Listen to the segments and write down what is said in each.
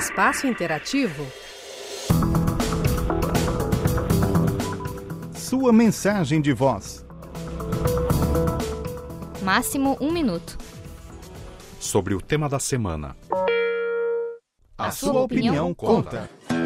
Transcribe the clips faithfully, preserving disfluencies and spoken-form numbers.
Espaço Interativo. Sua mensagem de voz. Máximo um minuto. Sobre o tema da semana. A, A sua, sua opinião, opinião conta.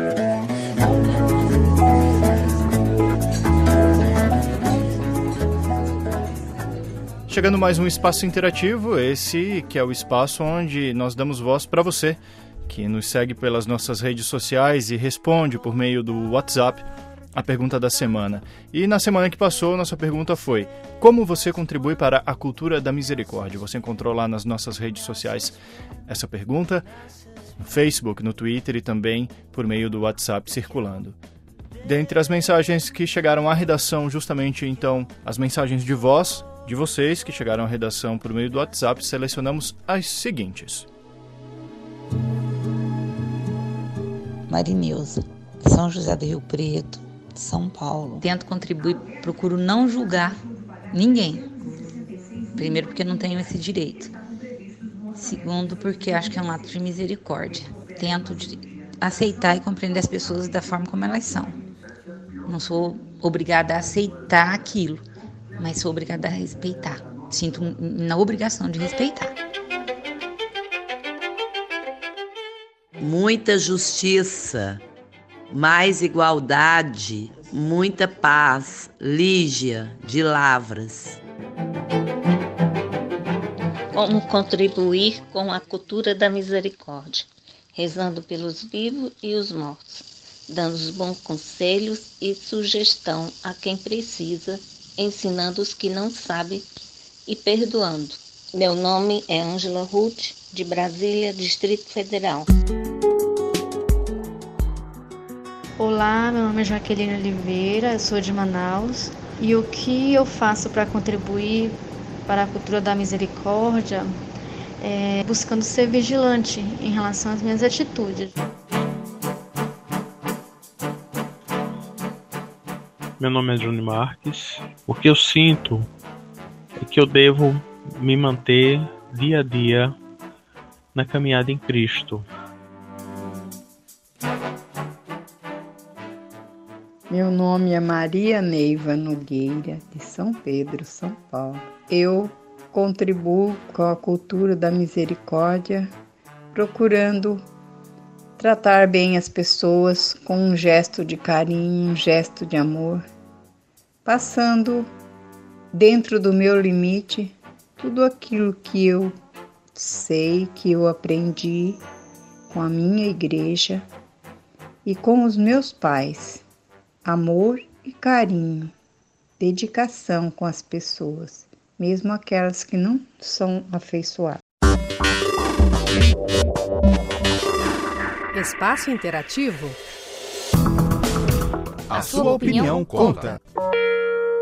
Chegando mais um espaço interativo, esse que é o espaço onde nós damos voz para você, que nos segue pelas nossas redes sociais e responde por meio do WhatsApp a pergunta da semana. E na semana que passou, nossa pergunta foi: como você contribui para a cultura da misericórdia? Você encontrou lá nas nossas redes sociais essa pergunta, no Facebook, no Twitter e também por meio do WhatsApp circulando. Dentre as mensagens que chegaram à redação, justamente então, as mensagens de voz de vocês que chegaram à redação por meio do WhatsApp, selecionamos as seguintes. Marineuza, São José do Rio Preto, São Paulo. Tento contribuir, procuro não julgar ninguém. Primeiro, porque não tenho esse direito. Segundo, porque acho que é um ato de misericórdia. Tento de aceitar e compreender as pessoas da forma como elas são. Não sou obrigada a aceitar aquilo, mas sou obrigada a respeitar. Sinto na obrigação de respeitar. Muita justiça, mais igualdade, muita paz. Lígia, de Lavras. Como contribuir com a cultura da misericórdia? Rezando pelos vivos e os mortos, dando os bons conselhos e sugestão a quem precisa, ensinando os que não sabem e perdoando. Meu nome é Ângela Ruth, de Brasília, Distrito Federal. Olá, meu nome é Jaqueline Oliveira, eu sou de Manaus. E o que eu faço para contribuir para a cultura da misericórdia é buscando ser vigilante em relação às minhas atitudes. Meu nome é Júnior Marques. O que eu sinto é que eu devo me manter dia a dia na caminhada em Cristo. Meu nome é Maria Neiva Nogueira, de São Pedro, São Paulo. Eu contribuo com a cultura da misericórdia, procurando tratar bem as pessoas com um gesto de carinho, um gesto de amor, passando dentro do meu limite tudo aquilo que eu sei, que eu aprendi com a minha igreja e com os meus pais. Amor e carinho, dedicação com as pessoas, mesmo aquelas que não são afeiçoadas. Espaço Interativo. A, A sua opinião, opinião conta. conta.